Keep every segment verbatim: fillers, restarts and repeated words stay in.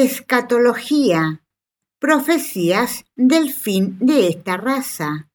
Escatología. Profecías del fin de esta raza.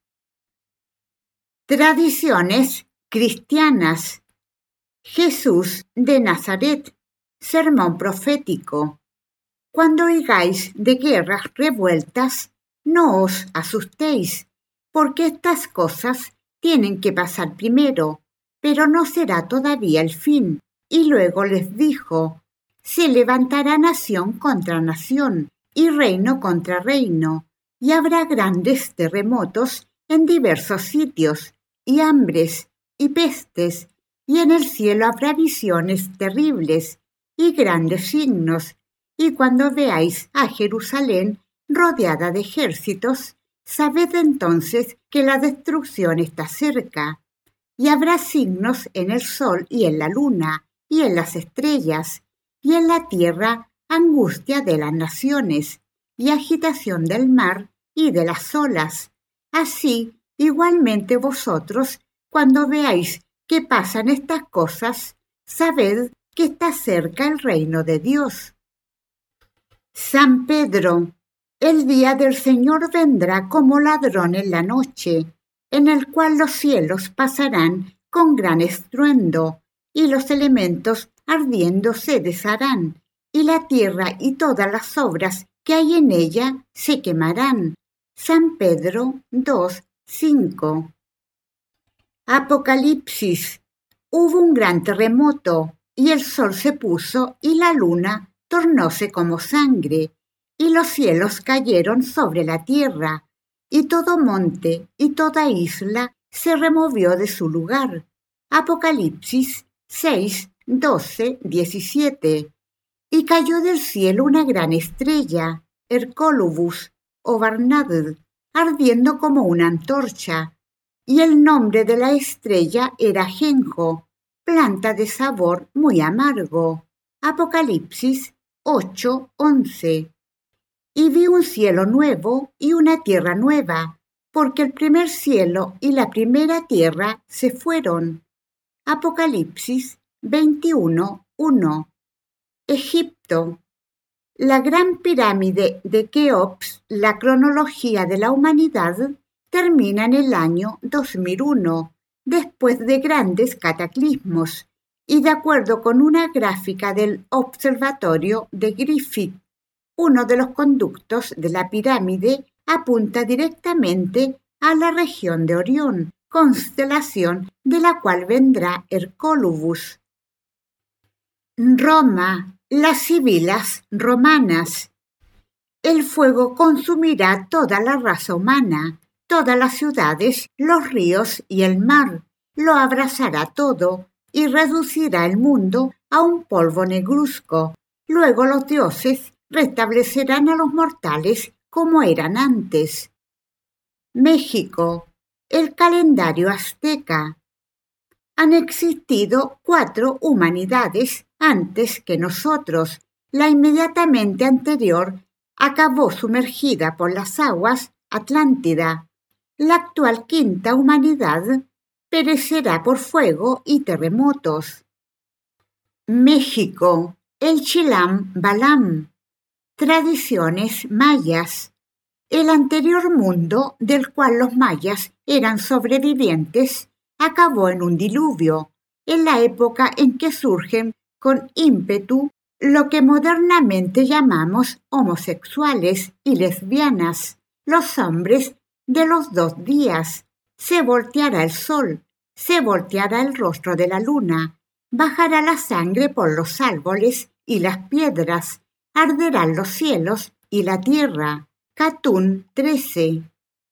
Tradiciones cristianas. Jesús de Nazaret. Sermón profético. Cuando oigáis de guerras revueltas, no os asustéis, porque estas cosas tienen que pasar primero, pero no será todavía el fin. Y luego les dijo: se levantará nación contra nación y reino contra reino, y habrá grandes terremotos en diversos sitios, y hambres, y pestes, y en el cielo habrá visiones terribles, y grandes signos. Y cuando veáis a Jerusalén rodeada de ejércitos, sabed entonces que la destrucción está cerca. Y habrá signos en el sol y en la luna, y en las estrellas, y en la tierra angustia de las naciones, y agitación del mar y de las olas. Así, igualmente vosotros, cuando veáis que pasan estas cosas, sabed que está cerca el reino de Dios. San Pedro. El día del Señor vendrá como ladrón en la noche, en el cual los cielos pasarán con gran estruendo, y los elementos ardiendo se desharán, y la tierra y todas las obras que hay en ella se quemarán. San Pedro dos, cinco. Apocalipsis. Hubo un gran terremoto, y el sol se puso, y la luna tornóse como sangre, y los cielos cayeron sobre la tierra, y todo monte y toda isla se removió de su lugar. Apocalipsis seis, doce, diecisiete. Y cayó del cielo una gran estrella, Hercólubus o Barnabd, ardiendo como una antorcha, y el nombre de la estrella era Genjo, planta de sabor muy amargo. Apocalipsis ocho, once. Y vi un cielo nuevo y una tierra nueva, porque el primer cielo y la primera tierra se fueron. Apocalipsis veintiuno, uno. Egipto. La gran pirámide de Keops, la cronología de la humanidad, termina en el año dos mil uno, después de grandes cataclismos, y de acuerdo con una gráfica del observatorio de Griffith, uno de los conductos de la pirámide apunta directamente a la región de Orión, constelación de la cual vendrá Hercólubus. Roma. Las sibilas romanas. El fuego consumirá toda la raza humana, todas las ciudades, los ríos y el mar. Lo abrasará todo y reducirá el mundo a un polvo negruzco. Luego los dioses restablecerán a los mortales como eran antes. México. El calendario azteca. Han existido cuatro humanidades antes que nosotros. La inmediatamente anterior acabó sumergida por las aguas, Atlántida. La actual quinta humanidad perecerá por fuego y terremotos. México. El Chilam Balam. Tradiciones mayas. El anterior mundo, del cual los mayas eran sobrevivientes, acabó en un diluvio, en la época en que surgen con ímpetu lo que modernamente llamamos homosexuales y lesbianas, los hombres de los dos días. Se volteará el sol, se volteará el rostro de la luna, bajará la sangre por los árboles y las piedras, arderán los cielos y la tierra. Catún trece.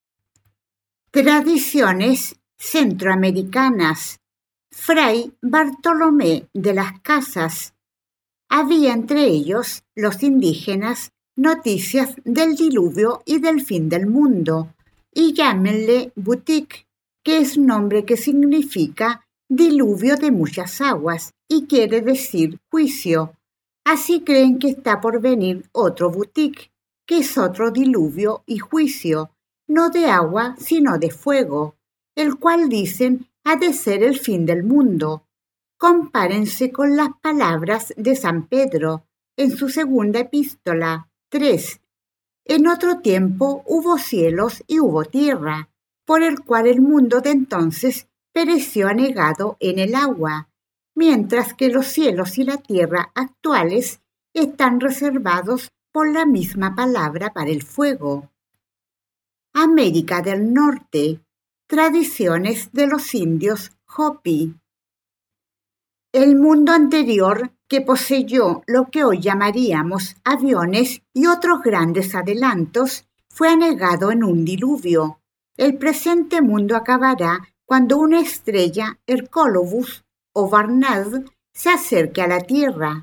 Tradiciones centroamericanas. Fray Bartolomé de las Casas. Había entre ellos, los indígenas, noticias del diluvio y del fin del mundo, y llámenle Butik, que es nombre que significa diluvio de muchas aguas y quiere decir juicio. Así creen que está por venir otro Butik, que es otro diluvio y juicio, no de agua sino de fuego, el cual dicen ha de ser el fin del mundo. Compárense con las palabras de San Pedro, en su segunda epístola tres. En otro tiempo hubo cielos y hubo tierra, por el cual el mundo de entonces pereció anegado en el agua, mientras que los cielos y la tierra actuales están reservados por la misma palabra para el fuego. América del Norte. Tradiciones de los indios Hopi. El mundo anterior, que poseyó lo que hoy llamaríamos aviones y otros grandes adelantos, fue anegado en un diluvio. El presente mundo acabará cuando una estrella, Hercólobus o Barnard, se acerque a la Tierra.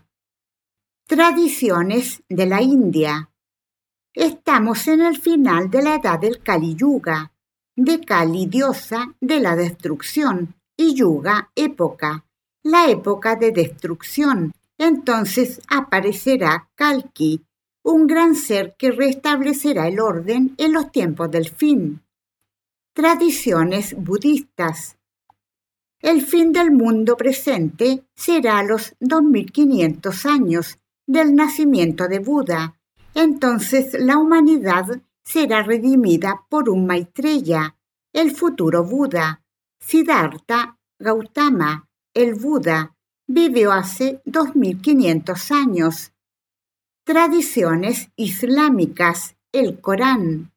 Tradiciones de la India. Estamos en el final de la edad del Kali Yuga, de Kali diosa de la destrucción y Yuga época, la época de destrucción. Entonces aparecerá Kalki, un gran ser que restablecerá el orden en los tiempos del fin. Tradiciones budistas. El fin del mundo presente será a los dos mil quinientos años del nacimiento de Buda. Entonces la humanidad será redimida por un Maitreya, el futuro Buda. Siddhartha Gautama, el Buda, vivió hace dos mil quinientos años. Tradiciones islámicas, el Corán.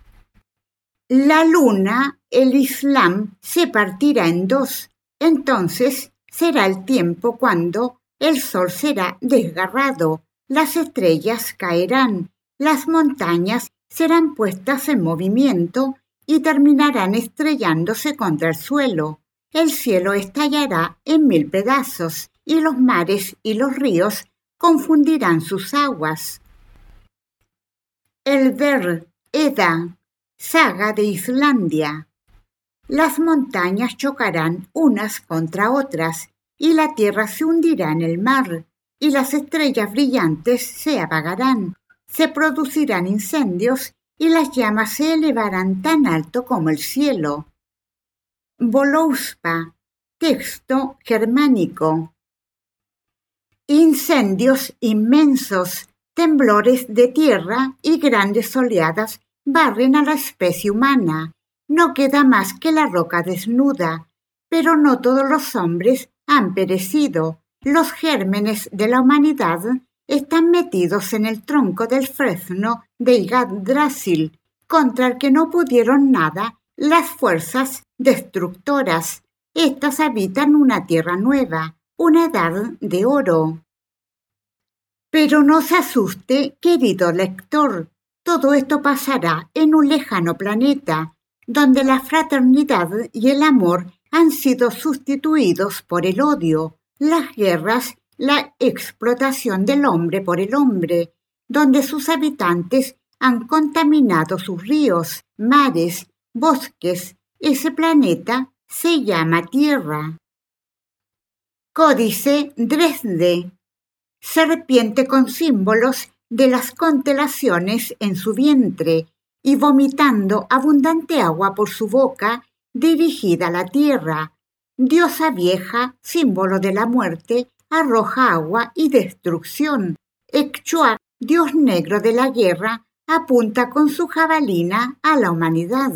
La luna, el Islam, se partirá en dos. Entonces será el tiempo cuando el sol será desgarrado, las estrellas caerán, las montañas serán puestas en movimiento y terminarán estrellándose contra el suelo. El cielo estallará en mil pedazos y los mares y los ríos confundirán sus aguas. El Der Edda, saga de Islandia. Las montañas chocarán unas contra otras y la tierra se hundirá en el mar y las estrellas brillantes se apagarán. Se producirán incendios y las llamas se elevarán tan alto como el cielo. Völuspá, texto germánico. Incendios inmensos, temblores de tierra y grandes oleadas barren a la especie humana. No queda más que la roca desnuda, pero no todos los hombres han perecido. Los gérmenes de la humanidad están metidos en el tronco del fresno de Yggdrasil, contra el que no pudieron nada las fuerzas destructoras. Estas habitan una tierra nueva, una edad de oro. Pero no se asuste, querido lector, todo esto pasará en un lejano planeta, donde la fraternidad y el amor han sido sustituidos por el odio, las guerras, la explotación del hombre por el hombre, donde sus habitantes han contaminado sus ríos, mares, bosques. Ese planeta se llama Tierra. Códice Dresde. Serpiente con símbolos de las constelaciones en su vientre y vomitando abundante agua por su boca dirigida a la tierra. Diosa vieja, símbolo de la muerte, arroja agua y destrucción. Ecchuac, dios negro de la guerra, apunta con su jabalina a la humanidad.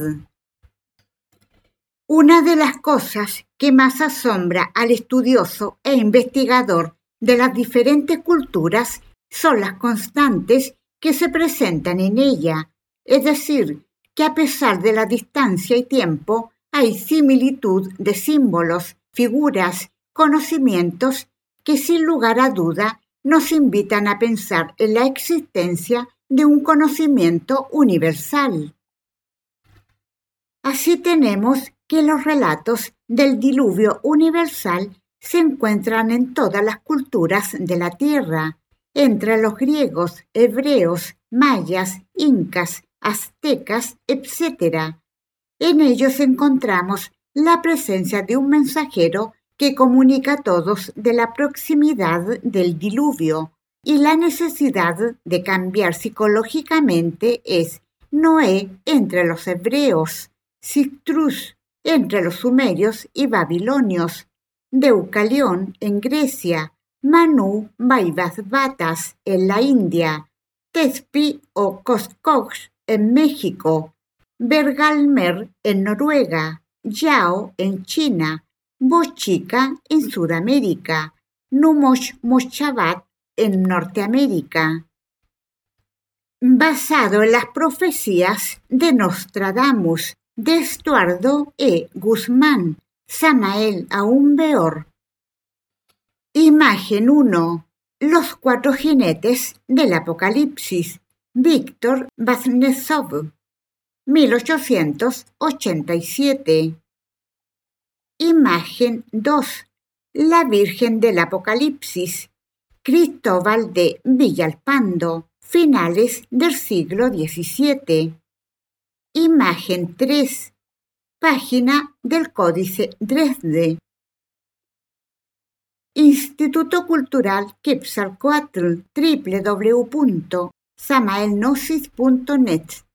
Una de las cosas que más asombra al estudioso e investigador de las diferentes culturas son las constantes que se presentan en ella, es decir, que a pesar de la distancia y tiempo, hay similitud de símbolos, figuras, conocimientos que sin lugar a duda nos invitan a pensar en la existencia de un conocimiento universal. Así tenemos que los relatos del diluvio universal se encuentran en todas las culturas de la Tierra, entre los griegos, hebreos, mayas, incas, aztecas, etcétera. En ellos encontramos la presencia de un mensajero que comunica a todos de la proximidad del diluvio, y la necesidad de cambiar psicológicamente es Noé entre los hebreos, Citrus entre los sumerios y babilonios, Deucalión en Grecia, Manu Vaivasvatas en la India, Tespi o Coscox en México, Bergalmer en Noruega, Yao en China, Bochica en Sudamérica, Numosh Moshabat en Norteamérica. Basado en las profecías de Nostradamus, de Estuardo E. Guzmán, Samael Aún Beor. Imagen uno. Los cuatro jinetes del Apocalipsis. Víctor Vaznesov, mil ochocientos ochenta y siete. Imagen dos. La Virgen del Apocalipsis. Cristóbal de Villalpando, finales del siglo diecisiete. Imagen tres. Página del Códice Dresde. Instituto Cultural Quetzalcóatl, doble u doble u doble u punto samaelgnosis punto net.